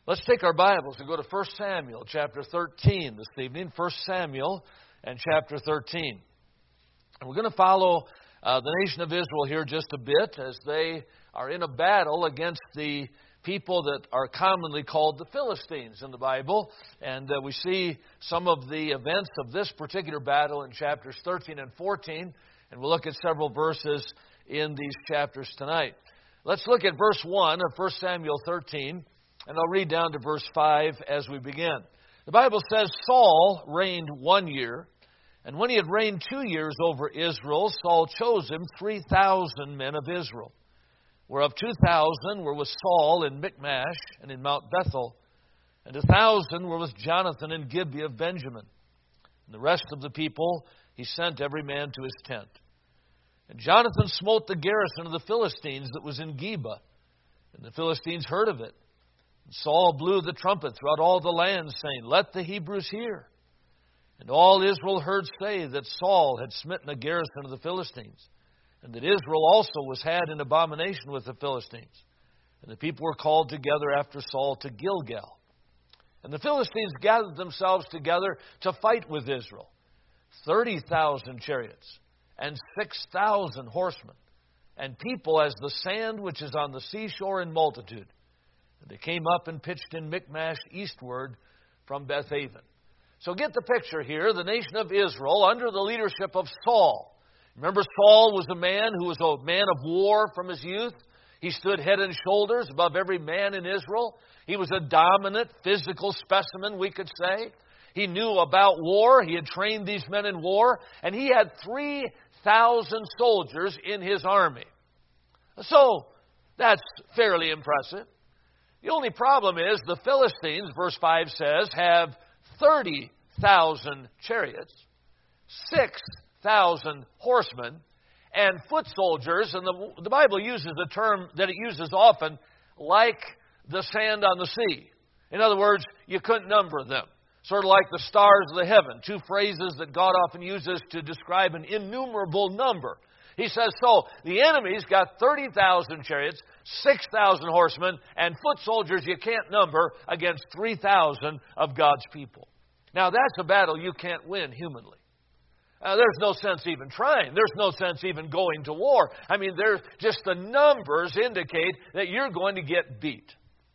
Let's take our Bibles and go to 1 Samuel chapter 13 this evening. 1 Samuel and chapter 13. And we're going to follow the nation of Israel here just a bit as they are in a battle against the people that are commonly called the Philistines in the Bible. And we see some of the events of this particular battle in chapters 13 and 14. And we'll look at several verses in these chapters tonight. Let's look at verse 1 of 1 Samuel 13. And I'll read down to verse 5 as we begin. The Bible says, Saul reigned 1 year, and when he had reigned 2 years over Israel, Saul chose him 3,000 men of Israel, whereof 2,000 were with Saul in Michmash and in Mount Bethel, and 1,000 were with Jonathan in Gibeah of Benjamin. And the rest of the people he sent every man to his tent. And Jonathan smote the garrison of the Philistines that was in Geba, and the Philistines heard of it. Saul blew the trumpet throughout all the land, saying, Let the Hebrews hear. And all Israel heard say that Saul had smitten a garrison of the Philistines, and that Israel also was had in abomination with the Philistines. And the people were called together after Saul to Gilgal. And the Philistines gathered themselves together to fight with Israel, 30,000 chariots, and 6,000 horsemen, and people as the sand which is on the seashore in multitude. They came up and pitched in Michmash eastward from Bethaven. So get the picture here. The nation of Israel under the leadership of Saul. Remember, Saul was a man who was a man of war from his youth. He stood head and shoulders above every man in Israel. He was a dominant physical specimen, we could say. He knew about war. He had trained these men in war. And he had 3,000 soldiers in his army. So that's fairly impressive. The only problem is the Philistines, verse 5 says, have 30,000 chariots, 6,000 horsemen, and foot soldiers. And the Bible uses a term that it uses often, like the sand on the sea. In other words, you couldn't number them. Sort of like the stars of the heaven, two phrases that God often uses to describe an innumerable number. He says, so the enemy's got 30,000 chariots, 6,000 horsemen, and foot soldiers you can't number against 3,000 of God's people. Now, that's a battle you can't win humanly. There's no sense even trying. There's no sense even going to war. I mean, just the numbers indicate that you're going to get beat.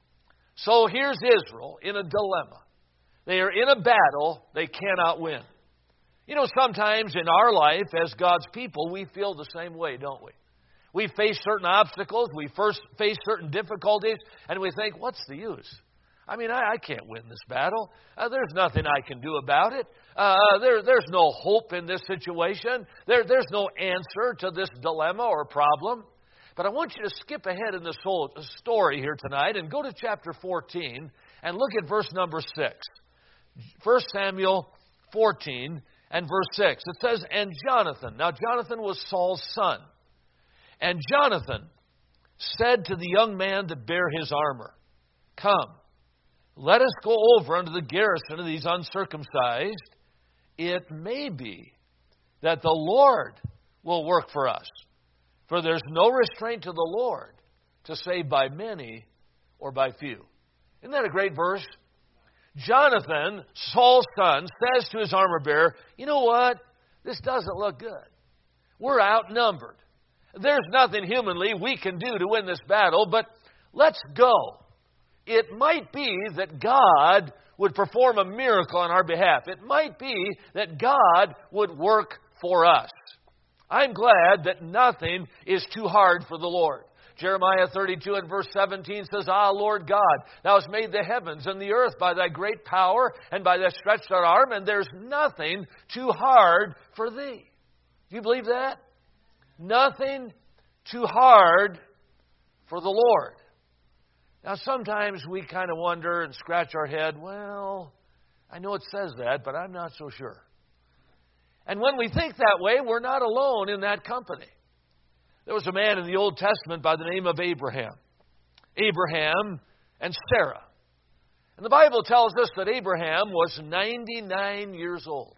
So here's Israel in a dilemma. They are in a battle they cannot win. You know, sometimes in our life as God's people, we feel the same way, don't we? We face certain obstacles, we first face certain difficulties, and we think, what's the use? I mean, I can't win this battle. There's nothing I can do about it. There's no hope in this situation. There's no answer to this dilemma or problem. But I want you to skip ahead in this whole story here tonight and go to chapter 14 and look at verse number 6. 1 Samuel 14 and verse 6. It says, And Jonathan. Now Jonathan was Saul's son. And Jonathan said to the young man that bare his armor, Come, let us go over unto the garrison of these uncircumcised. It may be that the Lord will work for us. For there's no restraint to the Lord to save by many or by few. Isn't that a great verse? Jonathan, Saul's son, says to his armor bearer, You know what? This doesn't look good. We're outnumbered. There's nothing humanly we can do to win this battle, but let's go. It might be that God would perform a miracle on our behalf. It might be that God would work for us. I'm glad that nothing is too hard for the Lord. Jeremiah 32 and verse 17 says, Ah, Lord God, Thou hast made the heavens and the earth by Thy great power and by Thy stretched out arm, and there's nothing too hard for Thee. Do you believe that? Nothing too hard for the Lord. Now, sometimes we kind of wonder and scratch our head, well, I know it says that, but I'm not so sure. And when we think that way, we're not alone in that company. There was a man in the Old Testament by the name of Abraham. Abraham and Sarah. And the Bible tells us that Abraham was 99 years old.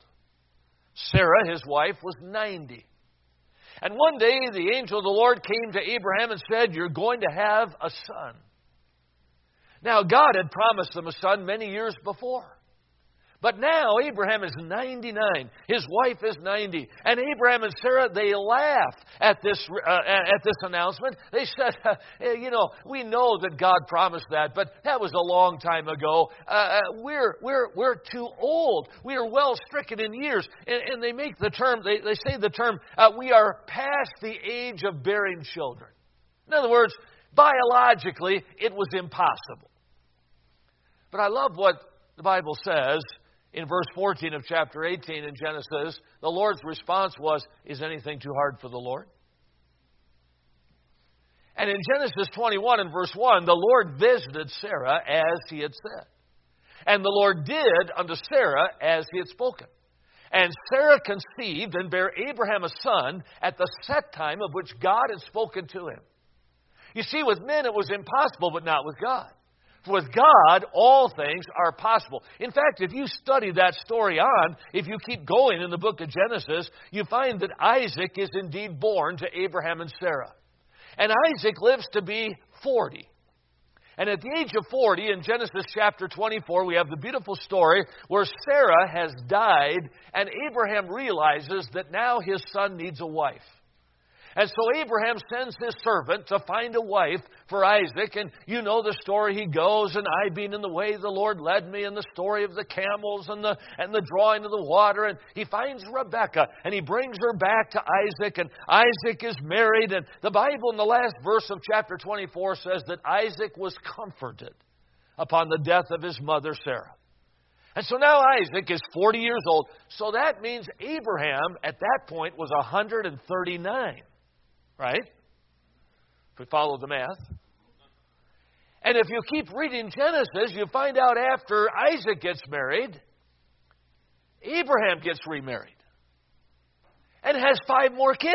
Sarah, his wife, was 90. And one day the angel of the Lord came to Abraham and said, You're going to have a son. Now, God had promised them a son many years before. But now Abraham is 99. His wife is 90. And Abraham and Sarah, they laugh at this announcement. They said, we know that God promised that, but that was a long time ago. We're too old. We are well stricken in years. And they make the term, they say the term, we are past the age of bearing children. In other words, biologically, it was impossible. But I love what the Bible says in verse 14 of chapter 18 in Genesis. The Lord's response was, is anything too hard for the Lord? And in Genesis 21 and verse 1, the Lord visited Sarah as he had said. And the Lord did unto Sarah as he had spoken. And Sarah conceived and bare Abraham a son at the set time of which God had spoken to him. You see, with men it was impossible, but not with God. For with God, all things are possible. In fact, if you study that story on, if you keep going in the book of Genesis, you find that Isaac is indeed born to Abraham and Sarah. And Isaac lives to be 40. And at the age of 40, in Genesis chapter 24, we have the beautiful story where Sarah has died, and Abraham realizes that now his son needs a wife. And so Abraham sends his servant to find a wife for Isaac. And you know the story. He goes, and I being in the way the Lord led me, and the story of the camels and the drawing of the water. And he finds Rebekah, and he brings her back to Isaac. And Isaac is married. And the Bible in the last verse of chapter 24 says that Isaac was comforted upon the death of his mother Sarah. And so now Isaac is 40 years old. So that means Abraham at that point was 139. Right? If we follow the math. And if you keep reading Genesis, you find out after Isaac gets married, Abraham gets remarried. And has 5 more kids.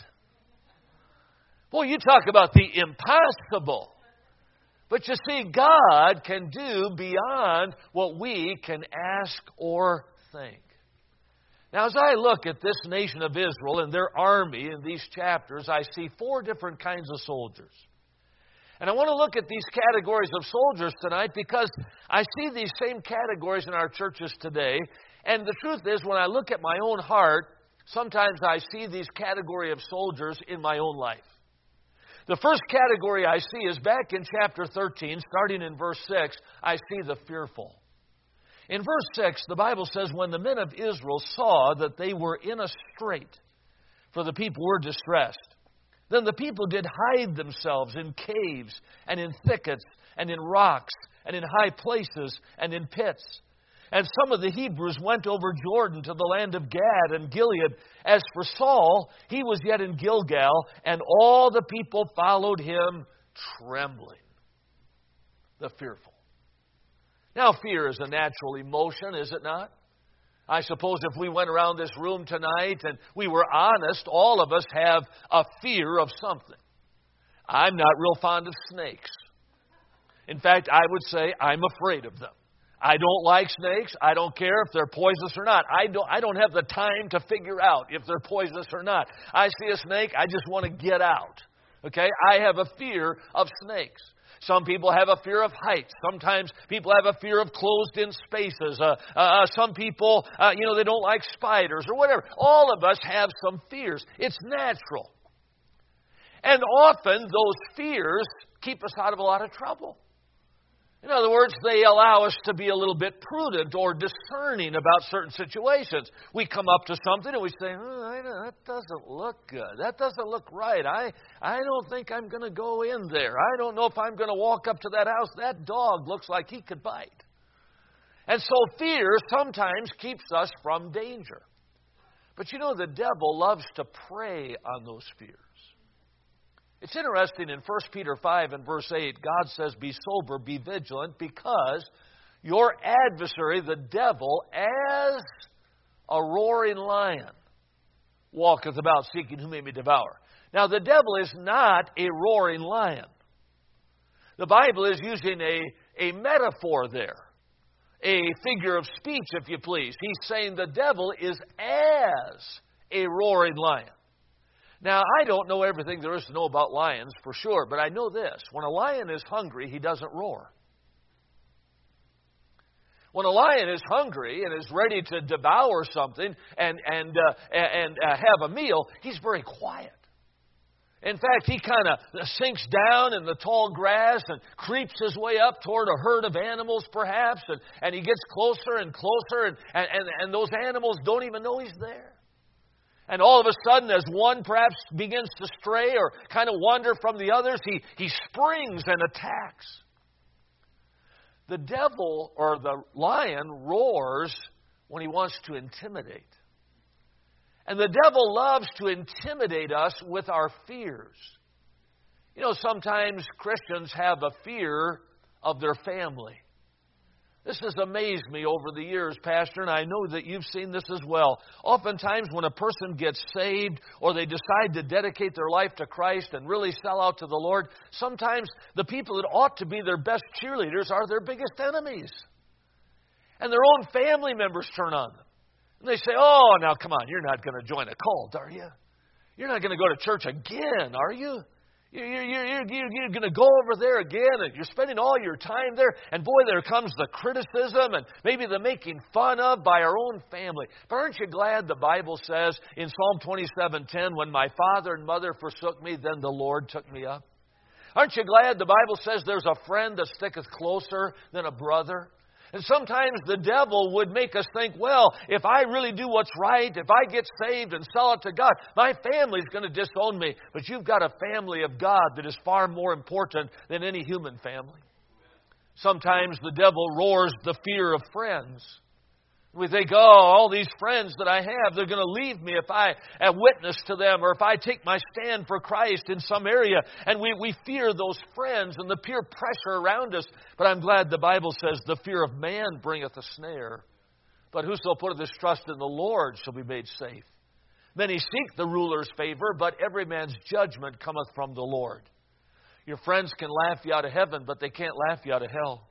Boy, you talk about the impossible. But you see, God can do beyond what we can ask or think. Now, as I look at this nation of Israel and their army in these chapters, I see 4 different kinds of soldiers. And I want to look at these categories of soldiers tonight because I see these same categories in our churches today. And the truth is, when I look at my own heart, sometimes I see these category of soldiers in my own life. The first category I see is back in chapter 13, starting in verse 6, I see the fearful. In verse 6, the Bible says, when the men of Israel saw that they were in a strait, for the people were distressed, then the people did hide themselves in caves and in thickets and in rocks and in high places and in pits. And some of the Hebrews went over Jordan to the land of Gad and Gilead. As for Saul, he was yet in Gilgal, and all the people followed him trembling. The fearful. Now, fear is a natural emotion, is it not? I suppose if we went around this room tonight and we were honest, all of us have a fear of something. I'm not real fond of snakes. In fact, I would say I'm afraid of them. I don't like snakes. I don't care if they're poisonous or not. I don't have the time to figure out if they're poisonous or not. I see a snake, I just want to get out. Okay? I have a fear of snakes. Some people have a fear of heights. Sometimes people have a fear of closed-in spaces. Some people, they don't like spiders or whatever. All of us have some fears. It's natural. And often those fears keep us out of a lot of trouble. In other words, they allow us to be a little bit prudent or discerning about certain situations. We come up to something and we say, that doesn't look good. That doesn't look right. I don't think I'm going to go in there. I don't know if I'm going to walk up to that house. That dog looks like he could bite. And so fear sometimes keeps us from danger. But the devil loves to prey on those fears. It's interesting in 1 Peter 5 and verse 8, God says, be sober, be vigilant, because your adversary, the devil, as a roaring lion, walketh about seeking whom he may devour. Now, the devil is not a roaring lion. The Bible is using a metaphor there, a figure of speech, if you please. He's saying the devil is as a roaring lion. Now, I don't know everything there is to know about lions for sure, but I know this. When a lion is hungry, he doesn't roar. When a lion is hungry and is ready to devour something and have a meal, he's very quiet. In fact, he kind of sinks down in the tall grass and creeps his way up toward a herd of animals, perhaps, and he gets closer and closer, and those animals don't even know he's there. And all of a sudden, as one perhaps begins to stray or kind of wander from the others, he springs and attacks. The devil or the lion roars when he wants to intimidate. And the devil loves to intimidate us with our fears. You know, sometimes Christians have a fear of their family. This has amazed me over the years, Pastor, and I know that you've seen this as well. Oftentimes when a person gets saved or they decide to dedicate their life to Christ and really sell out to the Lord, sometimes the people that ought to be their best cheerleaders are their biggest enemies. And their own family members turn on them. And they say, oh, now come on, you're not going to join a cult, are you? You're not going to go to church again, are you? You're going to go over there again, and you're spending all your time there. And boy, there comes the criticism and maybe the making fun of by our own family. But aren't you glad the Bible says in Psalm 27:10, when my father and mother forsook me, then the Lord took me up? Aren't you glad the Bible says there's a friend that sticketh closer than a brother? And sometimes the devil would make us think, well, if I really do what's right, if I get saved and sell it to God, my family's going to disown me. But you've got a family of God that is far more important than any human family. Sometimes the devil roars the fear of friends. We think, oh, all these friends that I have, they're going to leave me if I witness to them or if I take my stand for Christ in some area. And we fear those friends and the peer pressure around us. But I'm glad the Bible says the fear of man bringeth a snare. But whoso putteth his trust in the Lord shall be made safe. Many seek the ruler's favor, but every man's judgment cometh from the Lord. Your friends can laugh you out of heaven, but they can't laugh you out of hell.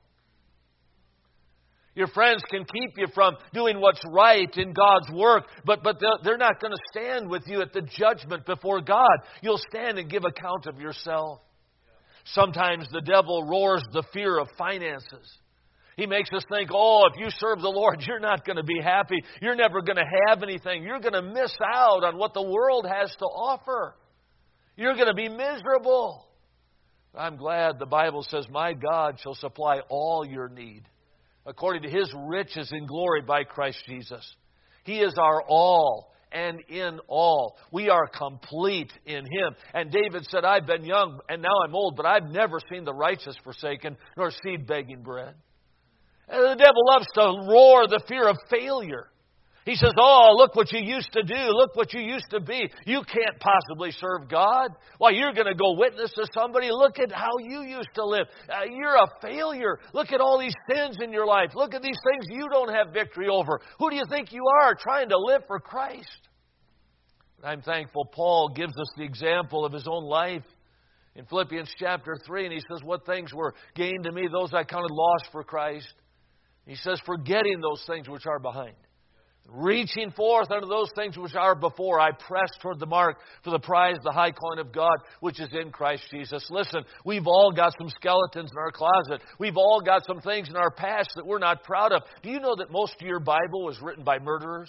Your friends can keep you from doing what's right in God's work, but they're not going to stand with you at the judgment before God. You'll stand and give account of yourself. Sometimes the devil roars the fear of finances. He makes us think, oh, if you serve the Lord, you're not going to be happy. You're never going to have anything. You're going to miss out on what the world has to offer. You're going to be miserable. I'm glad the Bible says, my God shall supply all your need, according to His riches in glory by Christ Jesus. He is our all and in all. We are complete in Him. And David said, I've been young and now I'm old, but I've never seen the righteous forsaken, nor seed begging bread. And the devil loves to roar the fear of failure. He says, oh, look what you used to do. Look what you used to be. You can't possibly serve God. Why, you're going to go witness to somebody. Look at how you used to live. You're a failure. Look at all these sins in your life. Look at these things you don't have victory over. Who do you think you are trying to live for Christ? I'm thankful Paul gives us the example of his own life in Philippians chapter 3. And he says, what things were gained to me, those I counted lost for Christ. He says, forgetting those things which are behind, reaching forth unto those things which are before, I press toward the mark for the prize, the high calling of God, which is in Christ Jesus. Listen, we've all got some skeletons in our closet. We've all got some things in our past that we're not proud of. Do you know that most of your Bible was written by murderers?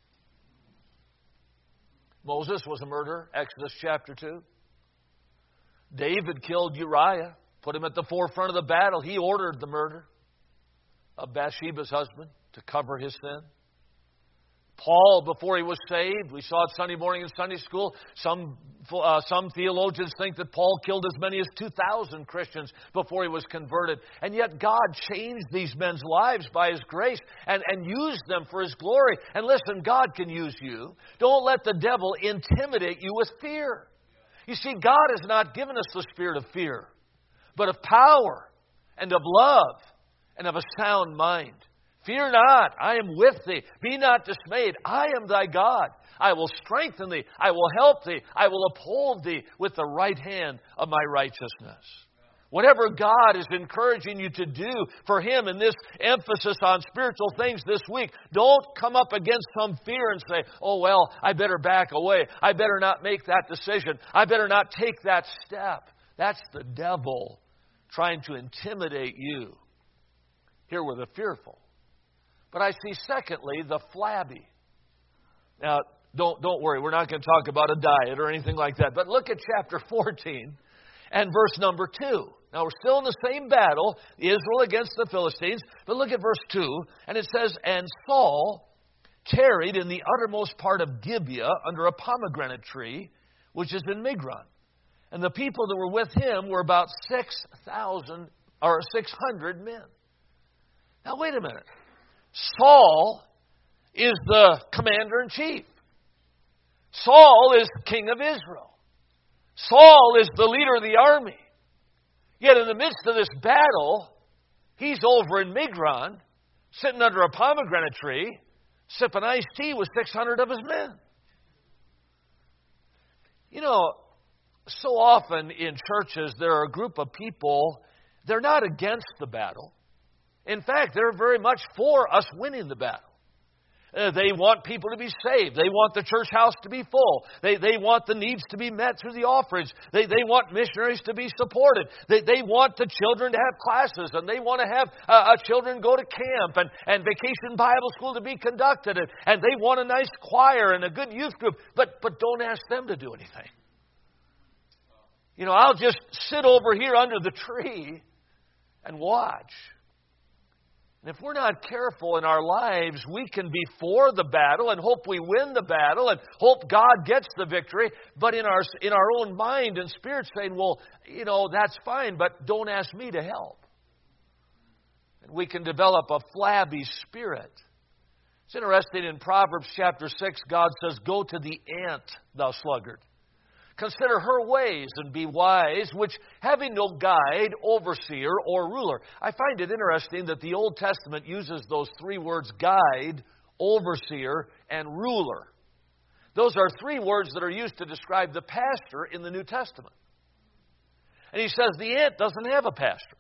Moses was a murderer, Exodus chapter 2. David killed Uriah, put him at the forefront of the battle. He ordered the murder of Bathsheba's husband to cover his sin. Paul, before he was saved, we saw it Sunday morning in Sunday school, some theologians think that Paul killed as many as 2,000 Christians before he was converted. And yet God changed these men's lives by His grace and used them for His glory. And listen, God can use you. Don't let the devil intimidate you with fear. You see, God has not given us the spirit of fear, but of power and of love and of a sound mind. Fear not, I am with thee. Be not dismayed. I am thy God. I will strengthen thee. I will help thee. I will uphold thee with the right hand of my righteousness. Whatever God is encouraging you to do for Him in this emphasis on spiritual things this week, don't come up against some fear and say, oh, well, I better back away. I better not make that decision. I better not take that step. That's the devil trying to intimidate you. Here were the fearful. But I see, secondly, the flabby. Now, don't worry, we're not going to talk about a diet or anything like that. But look at chapter 14 and verse number 2. Now, we're still in the same battle, Israel against the Philistines. But look at verse 2, and it says, "And Saul tarried in the uttermost part of Gibeah under a pomegranate tree, which is in Migron. And the people that were with him were about 600 men." Now, wait a minute. Saul is the commander-in-chief. Saul is king of Israel. Saul is the leader of the army. Yet in the midst of this battle, he's over in Migron, sitting under a pomegranate tree, sipping iced tea with 600 of his men. You know, so often in churches, there are a group of people, they're not against the battle. In fact, they're very much for us winning the battle. They want people to be saved. They want the church house to be full. They want the needs to be met through the offerings. They want missionaries to be supported. They want the children to have classes, and they want to have children go to camp and vacation Bible school to be conducted. And they want a nice choir and a good youth group. But don't ask them to do anything. You know, I'll just sit over here under the tree and watch. And if we're not careful in our lives, we can be for the battle and hope we win the battle and hope God gets the victory, but in our own mind and spirit saying, well, you know, that's fine, but don't ask me to help. And we can develop a flabby spirit. It's interesting, in Proverbs chapter 6, God says, "Go to the ant, thou sluggard. Consider her ways and be wise, which having no guide, overseer, or ruler." I find it interesting that the Old Testament uses those three words, guide, overseer, and ruler. Those are three words that are used to describe the pastor in the New Testament. And he says the ant doesn't have a pastor.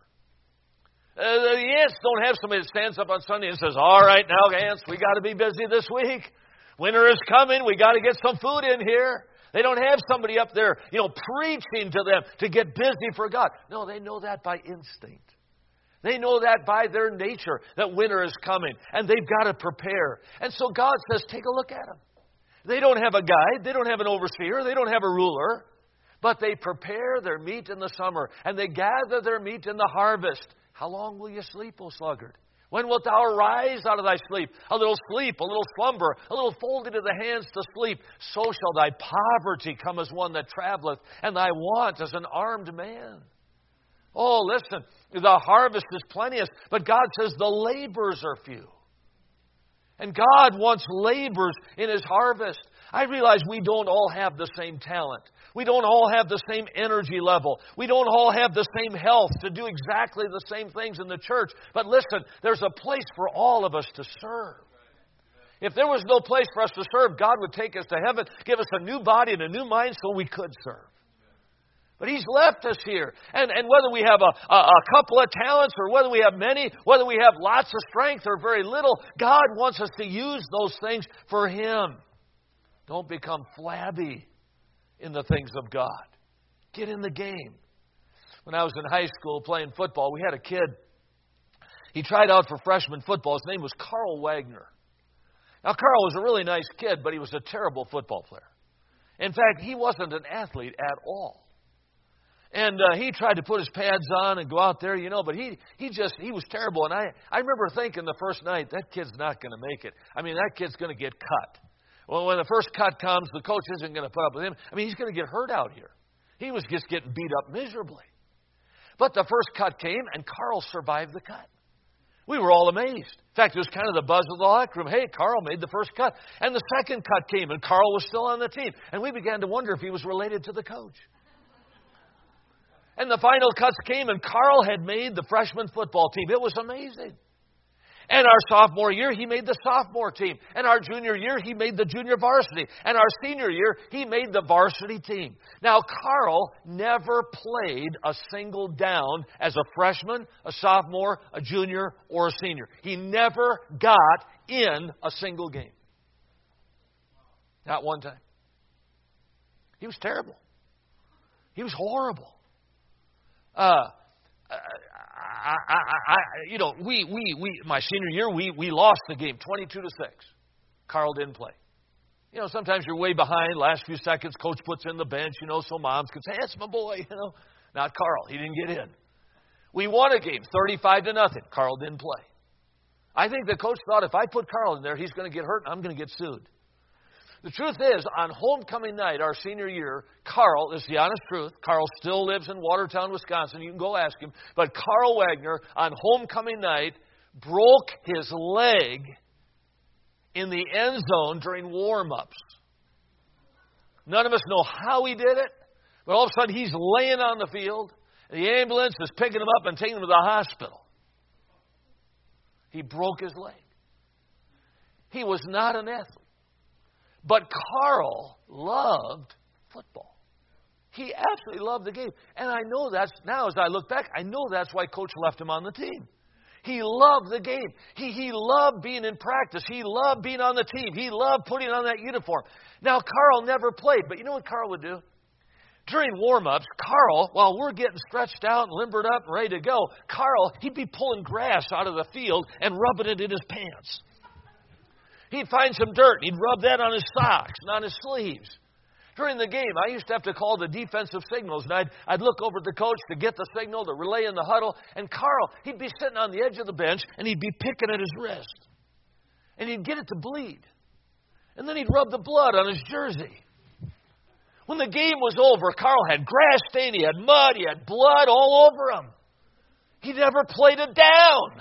The ants don't have somebody that stands up on Sunday and says, "All right, now, ants, we got to be busy this week. Winter is coming. We got to get some food in here." They don't have somebody up there, you know, preaching to them to get busy for God. No, they know that by instinct. They know that by their nature, that winter is coming, and they've got to prepare. And so God says, take a look at them. They don't have a guide. They don't have an overseer. They don't have a ruler. But they prepare their meat in the summer, and they gather their meat in the harvest. How long will you sleep, O sluggard? When wilt thou arise out of thy sleep? A little sleep, a little slumber, a little folded of the hands to sleep. So shall thy poverty come as one that travelleth, and thy want as an armed man. Oh, listen, the harvest is plenteous, but God says the laborers are few. And God wants laborers in His harvest. I realize we don't all have the same talent. We don't all have the same energy level. We don't all have the same health to do exactly the same things in the church. But listen, there's a place for all of us to serve. If there was no place for us to serve, God would take us to heaven, give us a new body and a new mind so we could serve. But He's left us here. And whether we have a couple of talents or whether we have many, whether we have lots of strength or very little, God wants us to use those things for Him. Don't become flabby in the things of God. Get in the game. When I was in high school playing football, we had a kid. He tried out for freshman football. His name was Carl Wagner. Now, Carl was a really nice kid, but he was a terrible football player. In fact, he wasn't an athlete at all. And he tried to put his pads on and go out there, you know, but he was terrible. And I remember thinking the first night, that kid's not going to make it. I mean, that kid's going to get cut. Well, when the first cut comes, the coach isn't going to put up with him. I mean, he's going to get hurt out here. He was just getting beat up miserably. But the first cut came, and Carl survived the cut. We were all amazed. In fact, it was kind of the buzz of the locker room. Hey, Carl made the first cut. And the second cut came, and Carl was still on the team. And we began to wonder if he was related to the coach. And the final cuts came, and Carl had made the freshman football team. It was amazing. And our sophomore year, he made the sophomore team. And our junior year, he made the junior varsity. And our senior year, he made the varsity team. Now, Carl never played a single down as a freshman, a sophomore, a junior, or a senior. He never got in a single game. Not one time. He was terrible. He was horrible. My senior year, we lost the game 22-6. Carl didn't play. Sometimes you're way behind. Last few seconds, coach puts in the bench, so moms can say, that's my boy, Not Carl. He didn't get in. We won a game 35-0. Carl didn't play. I think the coach thought if I put Carl in there, he's going to get hurt and I'm going to get sued. The truth is, on homecoming night, our senior year, Carl, this is the honest truth, Carl still lives in Watertown, Wisconsin. You can go ask him. But Carl Wagner, on homecoming night, broke his leg in the end zone during warm-ups. None of us know how he did it, but all of a sudden he's laying on the field, and the ambulance is picking him up and taking him to the hospital. He broke his leg. He was not an athlete. But Carl loved football. He absolutely loved the game. And I know that's, now as I look back, I know that's why Coach left him on the team. He loved the game. He loved being in practice. He loved being on the team. He loved putting on that uniform. Now, Carl never played, but you know what Carl would do? During warm-ups, Carl, while we're getting stretched out and limbered up and ready to go, Carl, he'd be pulling grass out of the field and rubbing it in his pants. He'd find some dirt. He'd rub that on his socks and on his sleeves. During the game, I used to have to call the defensive signals, and I'd look over at the coach to get the signal, to relay in the huddle. And Carl, he'd be sitting on the edge of the bench, and he'd be picking at his wrist. And he'd get it to bleed. And then he'd rub the blood on his jersey. When the game was over, Carl had grass stain, he had mud, he had blood all over him. He never played it down.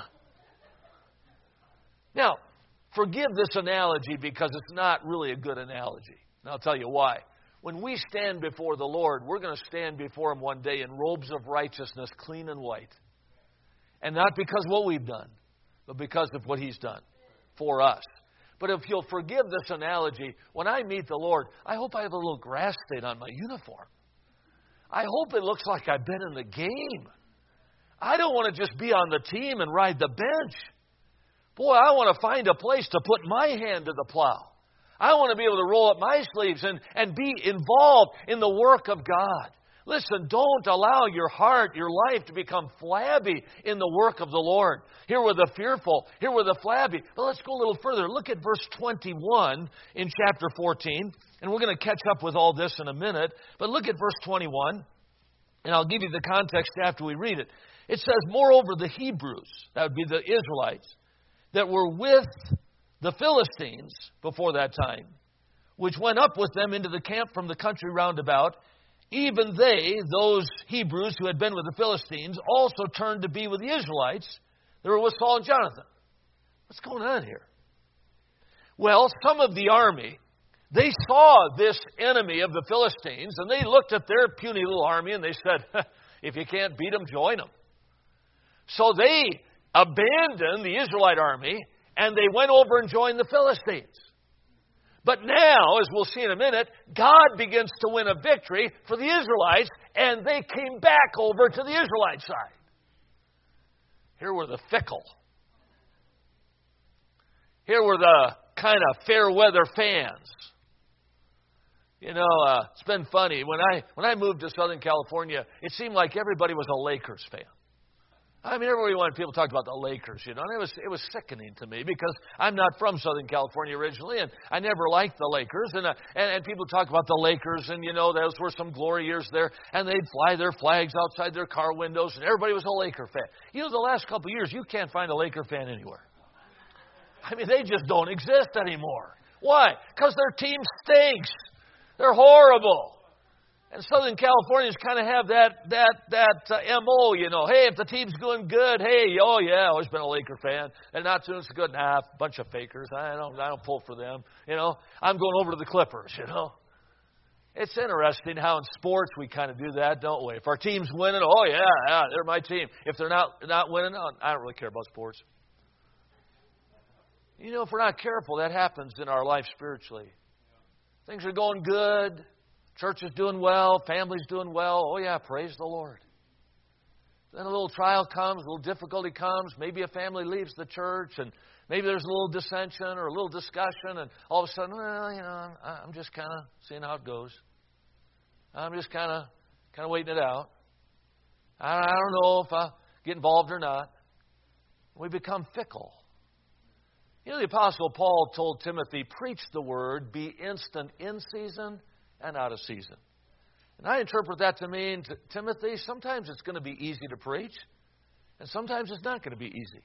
Now, forgive this analogy because it's not really a good analogy. And I'll tell you why. When we stand before the Lord, we're going to stand before Him one day in robes of righteousness, clean and white. And not because of what we've done, but because of what He's done for us. But if you'll forgive this analogy, when I meet the Lord, I hope I have a little grass stain on my uniform. I hope it looks like I've been in the game. I don't want to just be on the team and ride the bench. Boy, I want to find a place to put my hand to the plow. I want to be able to roll up my sleeves and be involved in the work of God. Listen, don't allow your heart, your life to become flabby in the work of the Lord. Here were the fearful, here were the flabby. But let's go a little further. Look at verse 21 in chapter 14. And we're going to catch up with all this in a minute. But look at verse 21. And I'll give you the context after we read it. It says, moreover, the Hebrews, that would be the Israelites, that were with the Philistines before that time, which went up with them into the camp from the country round about, even they, those Hebrews who had been with the Philistines, also turned to be with the Israelites that were with Saul and Jonathan. What's going on here? Well, some of the army, they saw this enemy of the Philistines, and they looked at their puny little army, and they said, if you can't beat them, join them. So they abandoned the Israelite army, and they went over and joined the Philistines. But now, as we'll see in a minute, God begins to win a victory for the Israelites, and they came back over to the Israelite side. Here were the fickle. Here were the kind of fair weather fans. It's been funny. When I moved to Southern California, it seemed like everybody was a Lakers fan. I mean, everybody wanted people to talk about the Lakers, and it was sickening to me because I'm not from Southern California originally, and I never liked the Lakers, and people talk about the Lakers, and those were some glory years there, and they'd fly their flags outside their car windows, and everybody was a Laker fan. The last couple of years, you can't find a Laker fan anywhere. I mean, they just don't exist anymore. Why? Because their team stinks. They're horrible. And Southern Californians kind of have that MO, Hey, if the team's going good, hey, oh yeah, always been a Laker fan. And not soon it's good, bunch of fakers. I don't pull for them. I'm going over to the Clippers, It's interesting how in sports we kind of do that, don't we? If our team's winning, oh yeah, they're my team. If they're not winning, I don't really care about sports. If we're not careful, that happens in our life spiritually. Things are going good. Church is doing well. Family's doing well. Oh, yeah, praise the Lord. Then a little trial comes, a little difficulty comes. Maybe a family leaves the church, and maybe there's a little dissension or a little discussion, and all of a sudden, I'm just kind of seeing how it goes. I'm just kind of waiting it out. I don't know if I get involved or not. We become fickle. You know, the Apostle Paul told Timothy, preach the word, be instant in season and out of season. And I interpret that to mean, Timothy, sometimes it's going to be easy to preach, and sometimes it's not going to be easy.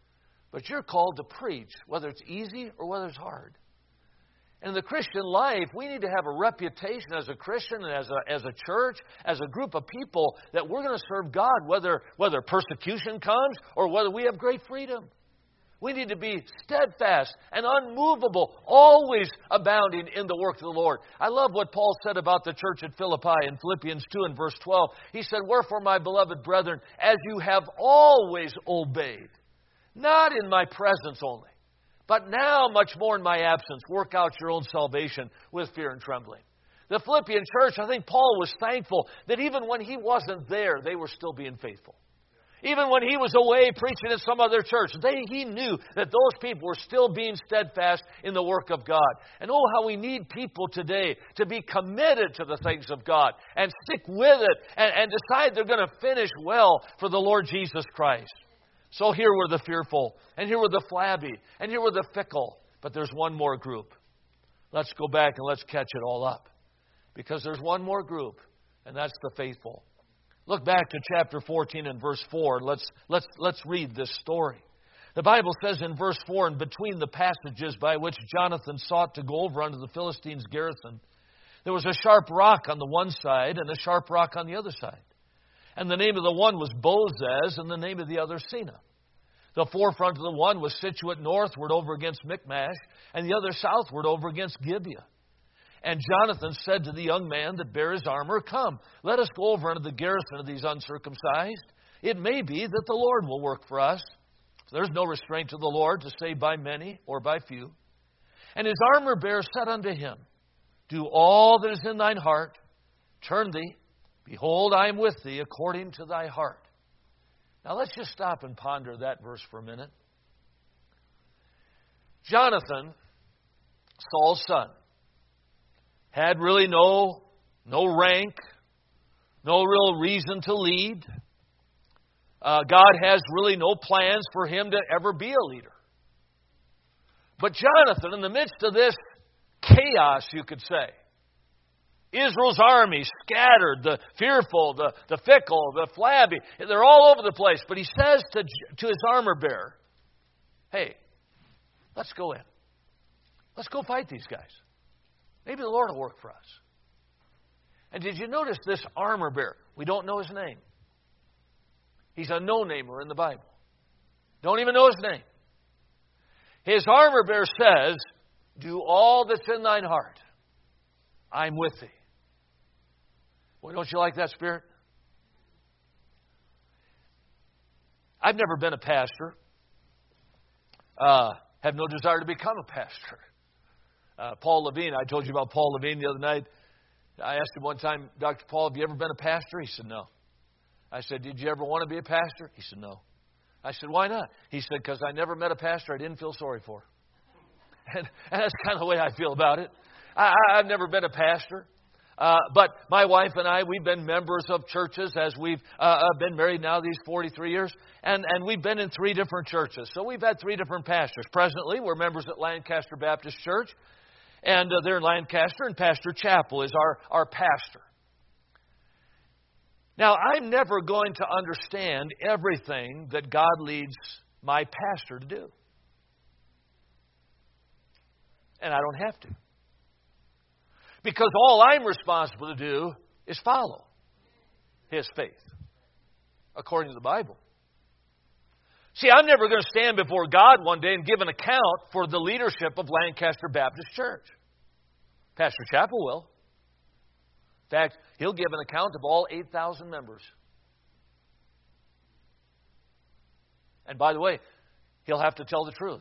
But you're called to preach, whether it's easy or whether it's hard. And in the Christian life, we need to have a reputation as a Christian and as a church, as a group of people, that we're going to serve God, whether persecution comes or whether we have great freedom. We need to be steadfast and unmovable, always abounding in the work of the Lord. I love what Paul said about the church at Philippi in Philippians 2 and verse 12. He said, wherefore, my beloved brethren, as you have always obeyed, not in my presence only, but now much more in my absence, work out your own salvation with fear and trembling. The Philippian church, I think Paul was thankful that even when he wasn't there, they were still being faithful. Even when he was away preaching at some other church, he knew that those people were still being steadfast in the work of God. And oh, how we need people today to be committed to the things of God and stick with it and decide they're going to finish well for the Lord Jesus Christ. So here were the fearful, and here were the flabby, and here were the fickle. But there's one more group. Let's go back and let's catch it all up. Because there's one more group, and that's the faithful. Look back to chapter 14 and verse 4. Let's read this story. The Bible says in verse 4, and between the passages by which Jonathan sought to go over unto the Philistines' garrison, there was a sharp rock on the one side and a sharp rock on the other side. And the name of the one was Bozez, and the name of the other Sina. The forefront of the one was situate northward over against Michmash, and the other southward over against Gibeah. And Jonathan said to the young man that bare his armor, come, let us go over unto the garrison of these uncircumcised. It may be that the Lord will work for us. There's no restraint to the Lord to save by many or by few. And his armor bearer said unto him, do all that is in thine heart, turn thee, behold, I am with thee according to thy heart. Now let's just stop and ponder that verse for a minute. Jonathan, Saul's son, had really no rank, no real reason to lead. God has really no plans for him to ever be a leader. But Jonathan, in the midst of this chaos, you could say, Israel's army scattered, the fearful, the fickle, the flabby, they're all over the place. But he says to his armor bearer, hey, let's go in. Let's go fight these guys. Maybe the Lord will work for us. And did you notice this armor bearer? We don't know his name. He's a no-namer in the Bible. Don't even know his name. His armor bearer says, do all that's in thine heart. I'm with thee. Well, don't you like that spirit? I've never been a pastor. Have no desire to become a pastor. Paul Levine, I told you about Paul Levine the other night. I asked him one time, Dr. Paul, have you ever been a pastor? He said, no. I said, did you ever want to be a pastor? He said, no. I said, why not? He said, because I never met a pastor I didn't feel sorry for. And that's kind of the way I feel about it. I've never been a pastor. But my wife and I, we've been members of churches as we've been married now these 43 years. And we've been in 3 different churches. So we've had 3 different pastors. Presently, we're members at Lancaster Baptist Church. And they're in Lancaster, and Pastor Chappell is our pastor. Now, I'm never going to understand everything that God leads my pastor to do. And I don't have to. Because all I'm responsible to do is follow his faith, according to the Bible. See, I'm never going to stand before God one day and give an account for the leadership of Lancaster Baptist Church. Pastor Chappell will. In fact, he'll give an account of all 8,000 members. And by the way, he'll have to tell the truth.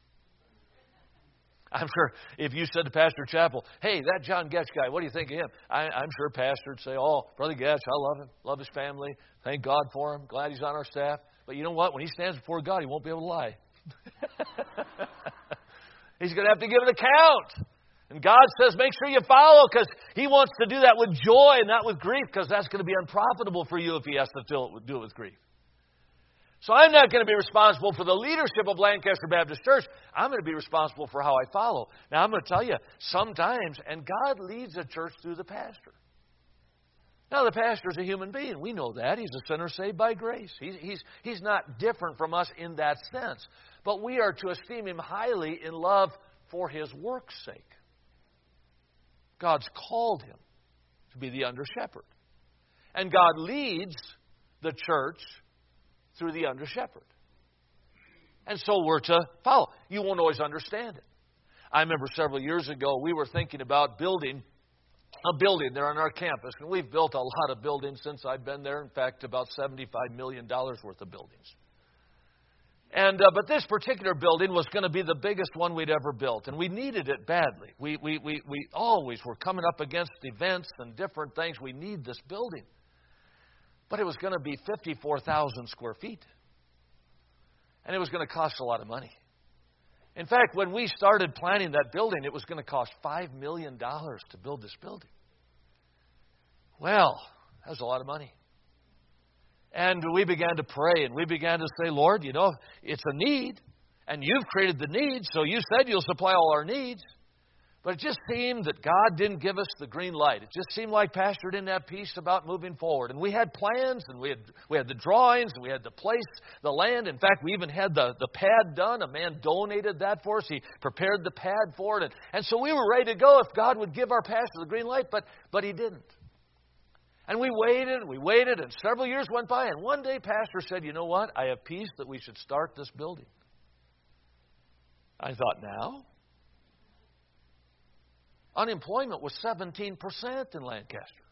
I'm sure if you said to Pastor Chappell, hey, that John Getch guy, what do you think of him? I'm sure Pastor would say, oh, Brother Getch, I love him, love his family, thank God for him, glad he's on our staff. But you know what? When he stands before God, he won't be able to lie. He's going to have to give an account. And God says, make sure you follow, because He wants to do that with joy and not with grief, because that's going to be unprofitable for you if He has to do it with grief. So I'm not going to be responsible for the leadership of Lancaster Baptist Church. I'm going to be responsible for how I follow. Now, I'm going to tell you, sometimes, and God leads a church through the pastor. Now, the pastor's a human being. We know that. He's a sinner saved by grace. He's not different from us in that sense. But we are to esteem him highly in love for his work's sake. God's called him to be the under-shepherd. And God leads the church through the under-shepherd. And so we're to follow. You won't always understand it. I remember several years ago, we were thinking about building a building there on our campus. And we've built a lot of buildings since I've been there. In fact, about $75 million worth of buildings. And but this particular building was going to be the biggest one we'd ever built. And we needed it badly. We always were coming up against events and different things. We need this building. But it was going to be 54,000 square feet. And it was going to cost a lot of money. In fact, when we started planning that building, it was going to cost $5 million to build this building. Well, that was a lot of money. And we began to pray, and we began to say, Lord, you know, it's a need, and you've created the need, so you said you'll supply all our needs. But it just seemed that God didn't give us the green light. It just seemed like Pastor didn't have peace about moving forward. And we had plans, and we had the drawings, and we had the place, the land. In fact, we even had the pad done. A man donated that for us. He prepared the pad for it. And so we were ready to go if God would give our pastor the green light, but he didn't. And we waited, and several years went by. And one day, Pastor said, you know what? I have peace that we should start this building. I thought, now? Unemployment was 17% in Lancaster.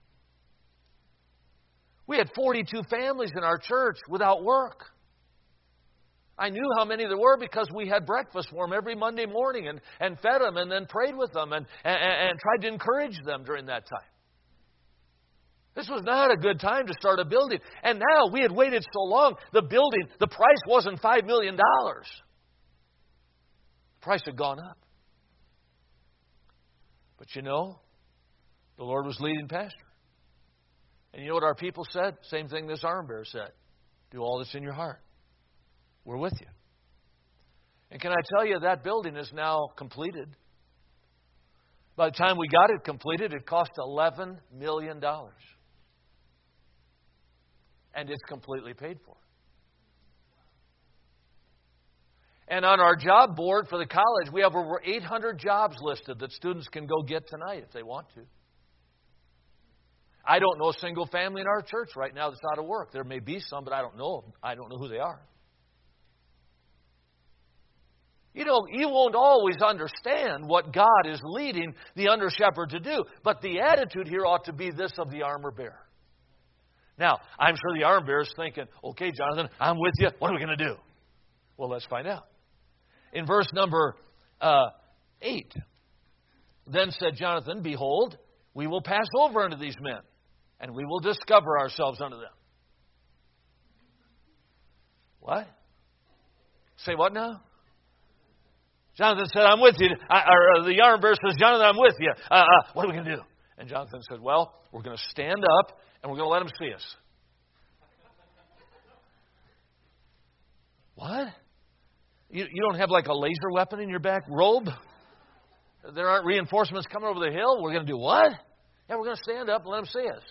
We had 42 families in our church without work. I knew how many there were because we had breakfast for them every Monday morning and fed them and then prayed with them and tried to encourage them during that time. This was not a good time to start a building. And now we had waited so long, the building, the price wasn't $5 million. The price had gone up. But you know, the Lord was leading Pastor. And you know what our people said? Same thing this arm bearer said. Do all that's in your heart. We're with you. And can I tell you, that building is now completed. By the time we got it completed, it cost $11 million. And it's completely paid for. And on our job board for the college, we have over 800 jobs listed that students can go get tonight if they want to. I don't know a single family in our church right now that's out of work. There may be some, but I don't know them. I don't know who they are. You know, you won't always understand what God is leading the under-shepherd to do, but the attitude here ought to be this of the armor bearer. Now, I'm sure the armor bearer is thinking, okay, Jonathan, I'm with you. What are we going to do? Well, let's find out. In verse number 8, then said Jonathan, behold, we will pass over unto these men, and we will discover ourselves unto them. What? Say what now? Jonathan said, I'm with you. The armor bearer says, Jonathan, I'm with you. What are we going to do? And Jonathan said, well, we're going to stand up, and we're going to let them see us. What? You don't have like a laser weapon in your back robe? There aren't reinforcements coming over the hill? We're going to do what? Yeah, we're going to stand up and let them see us.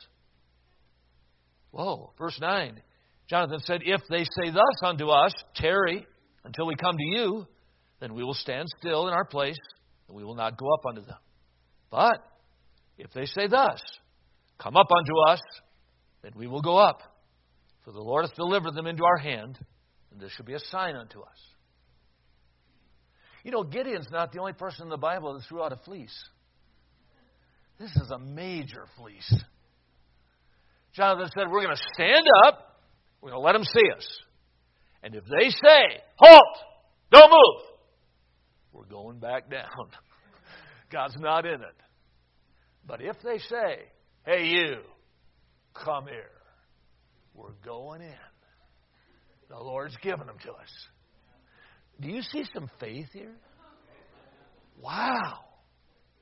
Whoa. Verse 9. Jonathan said, if they say thus unto us, tarry until we come to you, then we will stand still in our place, and we will not go up unto them. But if they say thus, come up unto us, then we will go up. For the Lord hath delivered them into our hand, and this should be a sign unto us. You know, Gideon's not the only person in the Bible that threw out a fleece. This is a major fleece. Jonathan said, we're going to stand up, we're going to let them see us. And if they say, halt, don't move, we're going back down. God's not in it. But if they say, hey, you, come here, we're going in. The Lord's given them to us. Do you see some faith here? Wow.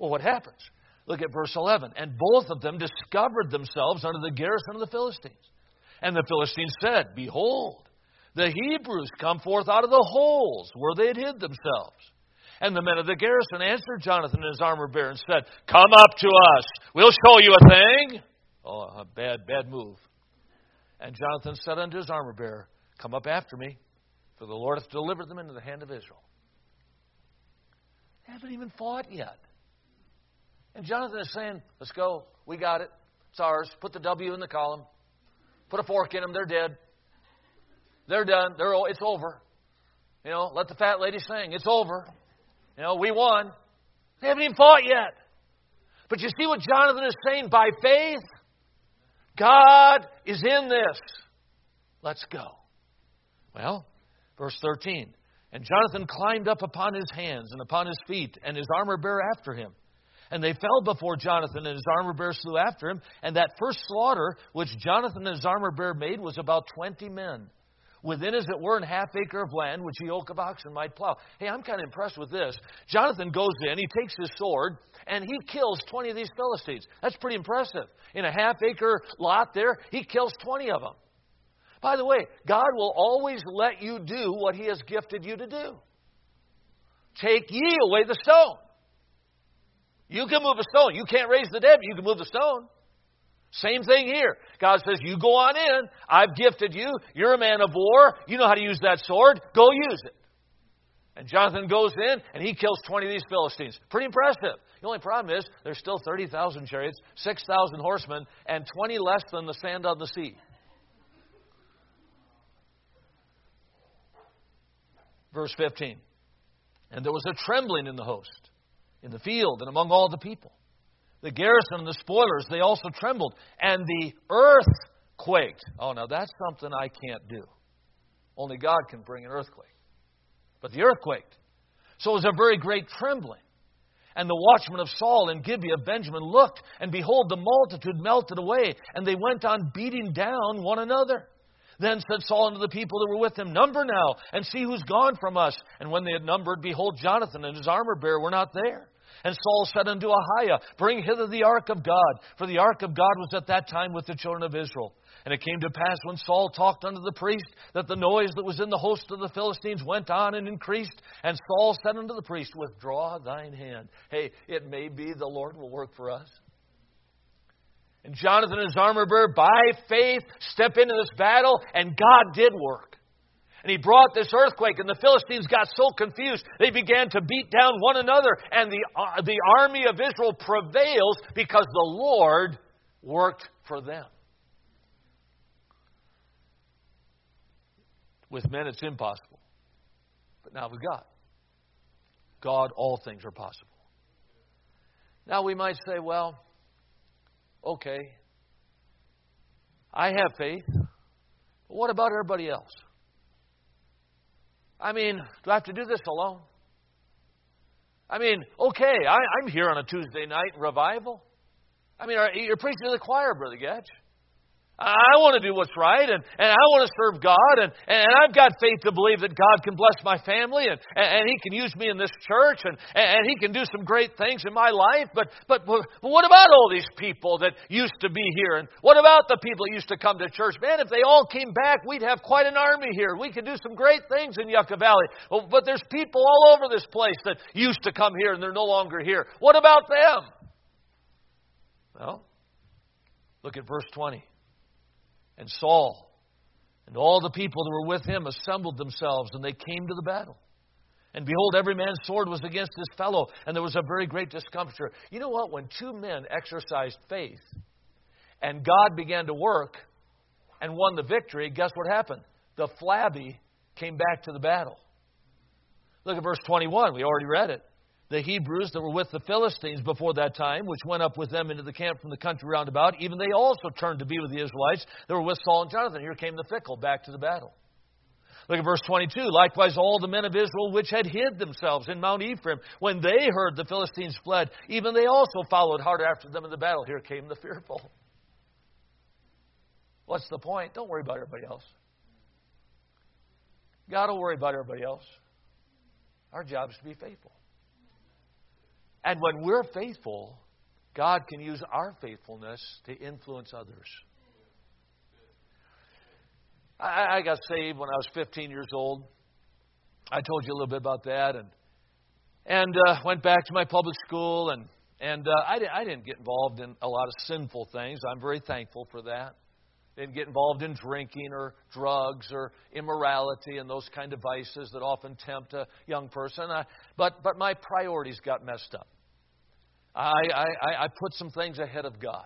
Well, what happens? Look at verse 11. And both of them discovered themselves under the garrison of the Philistines. And the Philistines said, Behold, the Hebrews come forth out of the holes where they had hid themselves. And the men of the garrison answered Jonathan and his armor-bearer and said, Come up to us. We'll show you a thing. Oh, a bad move. And Jonathan said unto his armor-bearer, Come up after me, for the Lord hath delivered them into the hand of Israel. They haven't even fought yet. And Jonathan is saying, Let's go. We got it. It's ours. Put the W in the column. Put a fork in them. They're dead. They're done. It's over. Let the fat lady sing. It's over. We won. They haven't even fought yet. But you see what Jonathan is saying? By faith, God is in this. Let's go. Well, verse 13. And Jonathan climbed up upon his hands and upon his feet, and his armor-bearer after him. And they fell before Jonathan, and his armor-bearer slew after him. And that first slaughter which Jonathan and his armor-bearer made was about 20 men, within, as it were, an half acre of land, which a yoke of oxen might plow. Hey, I'm kind of impressed with this. Jonathan goes in, he takes his sword, and he kills 20 of these Philistines. That's pretty impressive. In a half acre lot there, he kills 20 of them. By the way, God will always let you do what He has gifted you to do. Take ye away the stone. You can move a stone. You can't raise the dead, but you can move the stone. Same thing here. God says, you go on in. I've gifted you. You're a man of war. You know how to use that sword. Go use it. And Jonathan goes in, and he kills 20 of these Philistines. Pretty impressive. The only problem is, there's still 30,000 chariots, 6,000 horsemen, and 20 less than the sand on the sea. Verse 15. And there was a trembling in the host, in the field, and among all the people. The garrison and the spoilers, they also trembled. And the earth quaked. Oh, now that's something I can't do. Only God can bring an earthquake. But the earth quaked. So it was a very great trembling. And the watchmen of Saul and Gibeah of Benjamin looked, and behold, the multitude melted away, and they went on beating down one another. Then said Saul unto the people that were with him, Number now, and see who's gone from us. And when they had numbered, behold, Jonathan and his armor-bearer were not there. And Saul said unto Ahiah, Bring hither the ark of God. For the ark of God was at that time with the children of Israel. And it came to pass when Saul talked unto the priest, that the noise that was in the host of the Philistines went on and increased. And Saul said unto the priest, Withdraw thine hand. Hey, it may be the Lord will work for us. And Jonathan and his armor-bearer, by faith, step into this battle, and God did work. And He brought this earthquake, and the Philistines got so confused, they began to beat down one another, and the army of Israel prevails because the Lord worked for them. With men, it's impossible. But now with God, all things are possible. Now we might say, well, okay, I have faith. But what about everybody else? I mean, do I have to do this alone? I mean, okay, I'm here on a Tuesday night revival. I mean, you're preaching to the choir, Brother Getch. I want to do what's right, and I want to serve God, and I've got faith to believe that God can bless my family, and He can use me in this church, and He can do some great things in my life. But what about all these people that used to be here? And what about the people that used to come to church? Man, if they all came back, we'd have quite an army here. We could do some great things in Yucca Valley. But there's people all over this place that used to come here, and they're no longer here. What about them? Well, look at verse 20. And Saul and all the people that were with him assembled themselves, and they came to the battle. And behold, every man's sword was against his fellow, and there was a very great discomfiture. You know what? When two men exercised faith, and God began to work and won the victory, guess what happened? The flabby came back to the battle. Look at verse 21. We already read it. The Hebrews that were with the Philistines before that time, which went up with them into the camp from the country round about, even they also turned to be with the Israelites that were with Saul and Jonathan. Here came the fickle back to the battle. Look at verse 22. Likewise, all the men of Israel which had hid themselves in Mount Ephraim, when they heard the Philistines fled, even they also followed hard after them in the battle. Here came the fearful. What's the point? Don't worry about everybody else. God will worry about everybody else. Our job is to be faithful. And when we're faithful, God can use our faithfulness to influence others. I got saved when I was 15 years old. I told you a little bit about that, and went back to my public school, and I didn't get involved in a lot of sinful things. I'm very thankful for that. Didn't get involved in drinking or drugs or immorality and those kind of vices that often tempt a young person. But my priorities got messed up. I put some things ahead of God.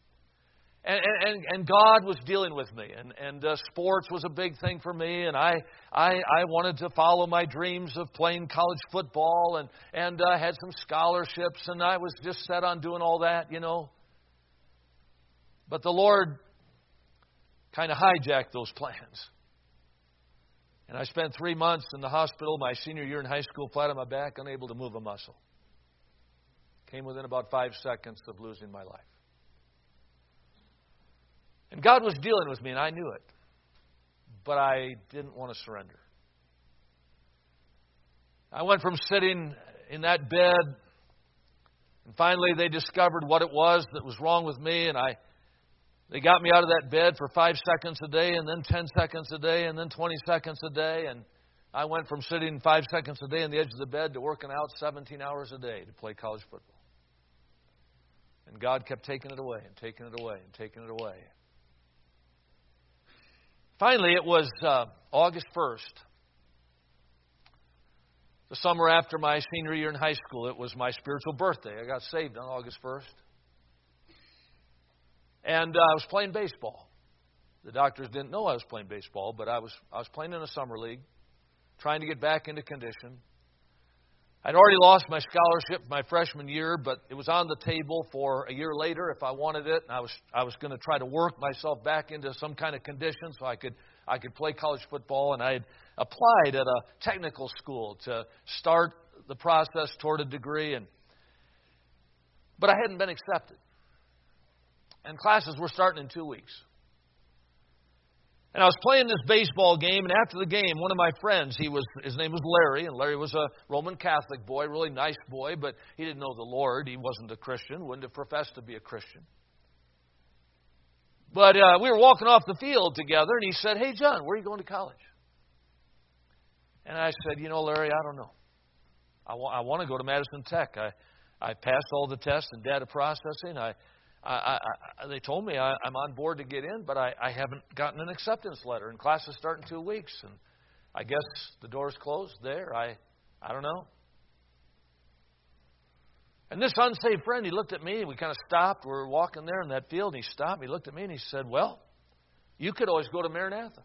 And God was dealing with me, and sports was a big thing for me, and I wanted to follow my dreams of playing college football, and had some scholarships, and I was just set on doing all that, you know. But the Lord kind of hijacked those plans. And I spent 3 months in the hospital my senior year in high school, flat on my back, unable to move a muscle. Came within about 5 seconds of losing my life. And God was dealing with me, and I knew it. But I didn't want to surrender. I went from sitting in that bed, and finally they discovered what it was that was wrong with me, and they got me out of that bed for 5 seconds a day, and then 10 seconds a day, and then 20 seconds a day, and I went from sitting 5 seconds a day on the edge of the bed to working out 17 hours a day to play college football. And God kept taking it away, and taking it away, and taking it away. Finally, it was August 1st, the summer after my senior year in high school. It was my spiritual birthday. I got saved on August 1st. And I was playing baseball. The doctors didn't know I was playing baseball, but I was playing in a summer league, trying to get back into condition. I'd already lost my scholarship my freshman year, but it was on the table for a year later if I wanted it. And I was going to try to work myself back into some kind of condition so I could play college football. And I had applied at a technical school to start the process toward a degree, but I hadn't been accepted. And classes were starting in 2 weeks. And I was playing this baseball game, and after the game, one of my friends, his name was Larry, and Larry was a Roman Catholic boy, really nice boy, but he didn't know the Lord. He wasn't a Christian, wouldn't have professed to be a Christian. But we were walking off the field together, and he said, "Hey, John, where are you going to college?" And I said, "You know, Larry, I don't know. I want to go to Madison Tech. I passed all the tests in data processing. They told me I'm on board to get in, but I haven't gotten an acceptance letter, and classes start in 2 weeks, and I guess the door's closed there. I don't know." And this unsaved friend, he looked at me, and we kind of stopped. We were walking there in that field, and he stopped. He looked at me, and he said, "Well, you could always go to Maranatha."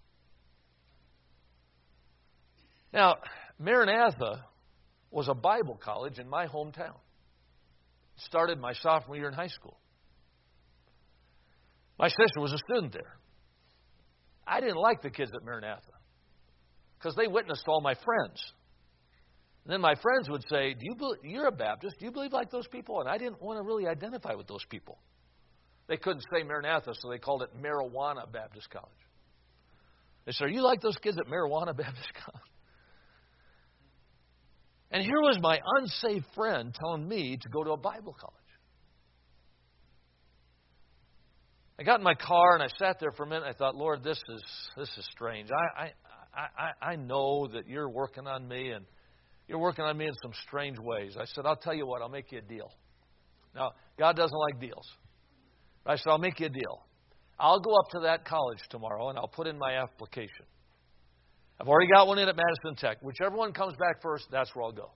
Now, Maranatha was a Bible college in my hometown. It started my sophomore year in high school. My sister was a student there. I didn't like the kids at Maranatha because they witnessed all my friends. And then my friends would say, "You're a Baptist. Do you believe like those people?" And I didn't want to really identify with those people. They couldn't say Maranatha, so they called it Marijuana Baptist College. They said, "Are you like those kids at Marijuana Baptist College?" And here was my unsaved friend telling me to go to a Bible college. I got in my car and I sat there for a minute. I thought, "Lord, this is strange. I know that you're working on me, and you're working on me in some strange ways." I said, "I'll tell you what, I'll make you a deal." Now, God doesn't like deals. I said, "I'll make you a deal. I'll go up to that college tomorrow and I'll put in my application. I've already got one in at Madison Tech. Whichever one comes back first, that's where I'll go."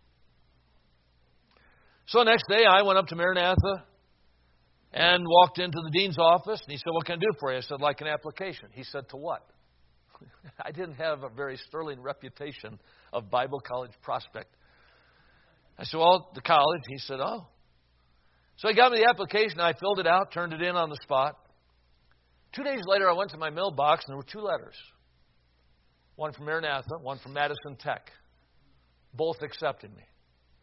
So the next day, I went up to Maranatha and walked into the dean's office, and he said, "What can I do for you?" I said, "Like an application." He said, "To what?" I didn't have a very sterling reputation of Bible college prospect. I said, "Well, the college." He said, "Oh." So he got me the application. I filled it out, turned it in on the spot. 2 days later, I went to my mailbox, and there were 2 letters. One from Maranatha, one from Madison Tech. Both accepted me.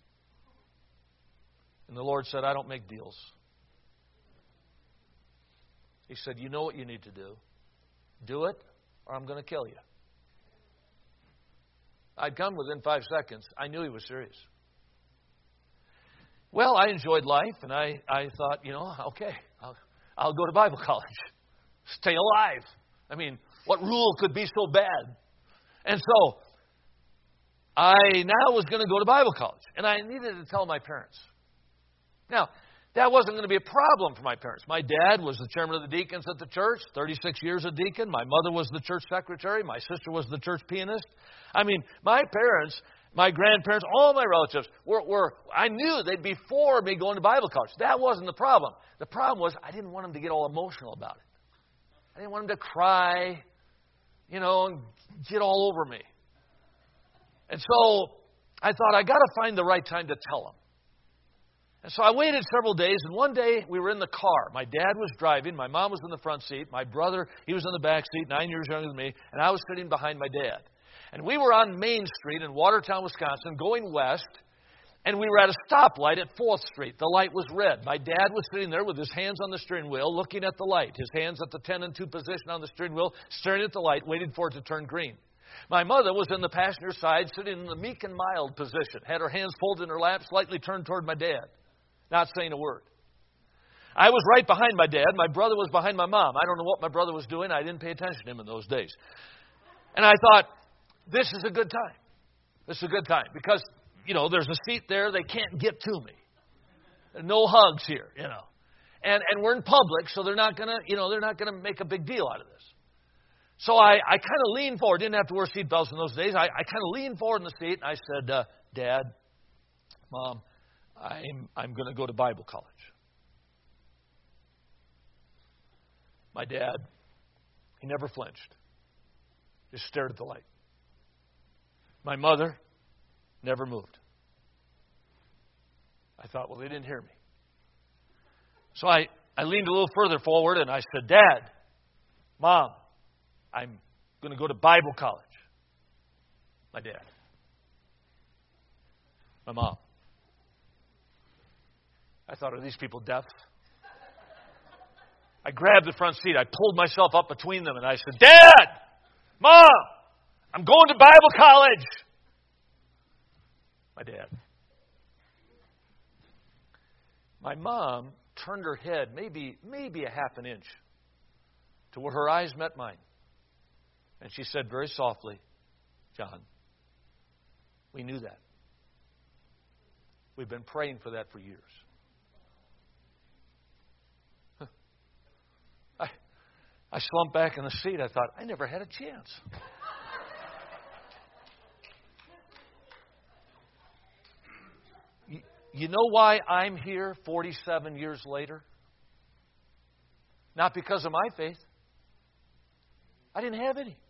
And the Lord said, "I don't make deals." He said, "You know what you need to do. Do it, or I'm going to kill you." I'd come within 5 seconds. I knew he was serious. Well, I enjoyed life, and I thought, okay, I'll go to Bible college. Stay alive. I mean, what rule could be so bad? And so I now was going to go to Bible college, and I needed to tell my parents. Now, that wasn't going to be a problem for my parents. My dad was the chairman of the deacons at the church, 36 years a deacon. My mother was the church secretary. My sister was the church pianist. I mean, my parents, my grandparents, all my relatives I knew they'd be for me going to Bible college. That wasn't the problem. The problem was I didn't want them to get all emotional about it. I didn't want them to cry, and get all over me. And so I thought, I got to find the right time to tell them. And so I waited several days, and one day we were in the car. My dad was driving. My mom was in the front seat. My brother, he was in the back seat, 9 years younger than me, and I was sitting behind my dad. And we were on Main Street in Watertown, Wisconsin, going west, and we were at a stoplight at 4th Street. The light was red. My dad was sitting there with his hands on the steering wheel, looking at the light, his hands at the 10 and 2 position on the steering wheel, staring at the light, waiting for it to turn green. My mother was in the passenger side, sitting in the meek and mild position, had her hands folded in her lap, slightly turned toward my dad, not saying a word. I was right behind my dad. My brother was behind my mom. I don't know what my brother was doing. I didn't pay attention to him in those days. And I thought, this is a good time. This is a good time because, there's a seat there. They can't get to me. No hugs here, And we're in public, so they're not going to make a big deal out of this. So I kind of leaned forward. Didn't have to wear seatbelts in those days. I kind of leaned forward in the seat, and I said, Dad, Mom, I'm going to go to Bible college. My dad, he never flinched. Just stared at the light. My mother never moved. I thought, well, they didn't hear me. So I leaned a little further forward and I said, Dad, Mom, I'm going to go to Bible college. My dad. My mom. I thought, are these people deaf? I grabbed the front seat. I pulled myself up between them and I said, Dad! Mom! I'm going to Bible college! My dad. My mom turned her head maybe a half an inch to where her eyes met mine. And she said very softly, John, we knew that. We've been praying for that for years. I slumped back in the seat. I thought, I never had a chance. You know why I'm here 47 years later? Not because of my faith. I didn't have any.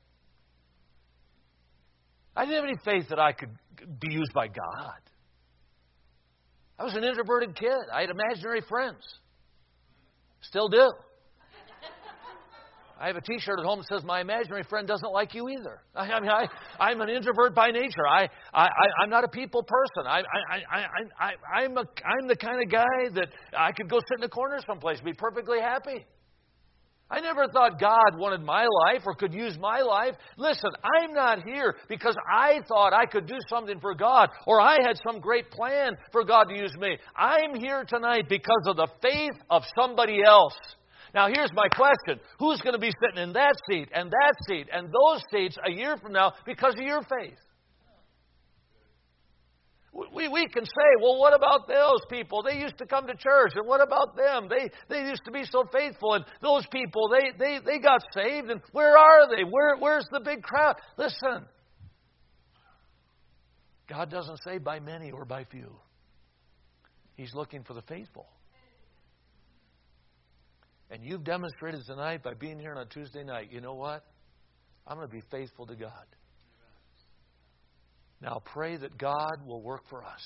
I didn't have any faith that I could be used by God. I was an introverted kid. I had imaginary friends. Still do. I have a T-shirt at home that says, my imaginary friend doesn't like you either. I'm an introvert by nature. I'm not a people person. I'm the kind of guy that I could go sit in a corner someplace and be perfectly happy. I never thought God wanted my life or could use my life. Listen, I'm not here because I thought I could do something for God or I had some great plan for God to use me. I'm here tonight because of the faith of somebody else. Now, here's my question. Who's going to be sitting in that seat and those seats a year from now because of your faith? We can say, well, what about those people? They used to come to church. And what about them? They used to be so faithful. And those people, they got saved. And where are they? Where's the big crowd? Listen. God doesn't say by many or by few. He's looking for the faithful. And you've demonstrated tonight by being here on a Tuesday night, you know what? I'm going to be faithful to God. Now pray that God will work for us.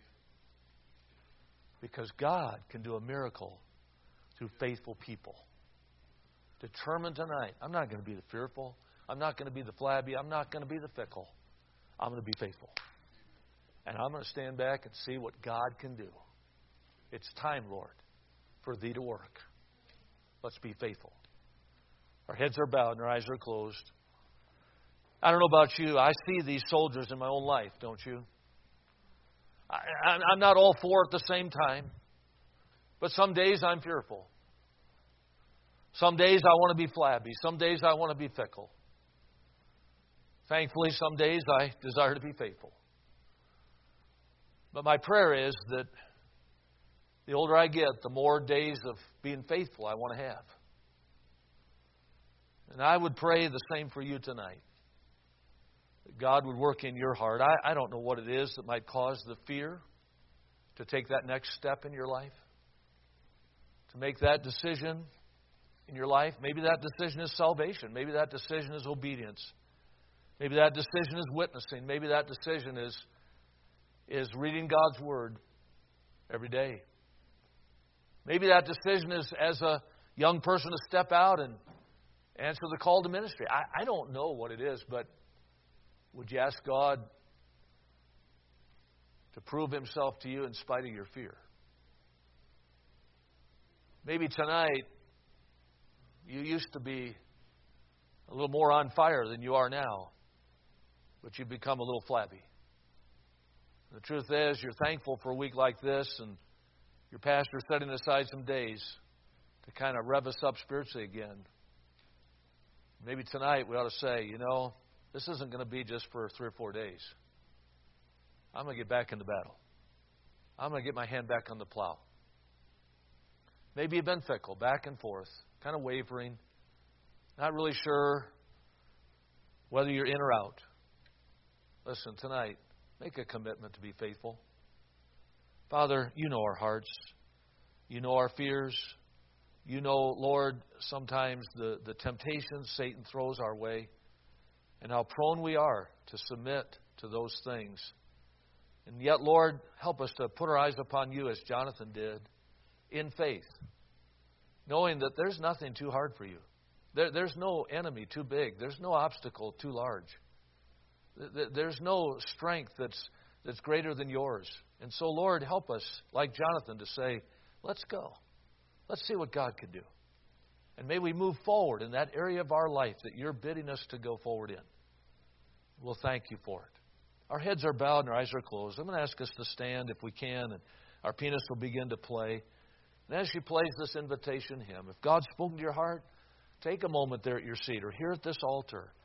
Because God can do a miracle through faithful people. Determined tonight, I'm not going to be the fearful. I'm not going to be the flabby. I'm not going to be the fickle. I'm going to be faithful. And I'm going to stand back and see what God can do. It's time, Lord, for Thee to work. Let's be faithful. Our heads are bowed and our eyes are closed. I don't know about you. I see these soldiers in my own life, don't you? I'm not all four at the same time. But some days I'm fearful. Some days I want to be flabby. Some days I want to be fickle. Thankfully, some days I desire to be faithful. But my prayer is that the older I get, the more days of being faithful I want to have. And I would pray the same for you tonight. That God would work in your heart. I don't know what it is that might cause the fear to take that next step in your life. To make that decision in your life. Maybe that decision is salvation. Maybe that decision is obedience. Maybe that decision is witnessing. Maybe that decision is reading God's Word every day. Maybe that decision is, as a young person, to step out and answer the call to ministry. I don't know what it is, but would you ask God to prove Himself to you in spite of your fear? Maybe tonight you used to be a little more on fire than you are now, but you've become a little flabby. The truth is, you're thankful for a week like this, and your pastor's setting aside some days to kind of rev us up spiritually again. Maybe tonight we ought to say, this isn't going to be just for 3 or 4 days. I'm going to get back into battle. I'm going to get my hand back on the plow. Maybe you've been fickle, back and forth, kind of wavering, not really sure whether you're in or out. Listen, tonight, make a commitment to be faithful. Father, you know our hearts. You know our fears. You know, Lord, sometimes the temptations Satan throws our way and how prone we are to submit to those things. And yet, Lord, help us to put our eyes upon you as Jonathan did in faith, knowing that there's nothing too hard for you. There's no enemy too big. There's no obstacle too large. There's no strength that's greater than yours. And so, Lord, help us, like Jonathan, to say, let's go. Let's see what God can do. And may we move forward in that area of our life that you're bidding us to go forward in. We'll thank you for it. Our heads are bowed and our eyes are closed. I'm going to ask us to stand if we can, and our pianist will begin to play. And as she plays this invitation hymn, if God's spoken to your heart, take a moment there at your seat or here at this altar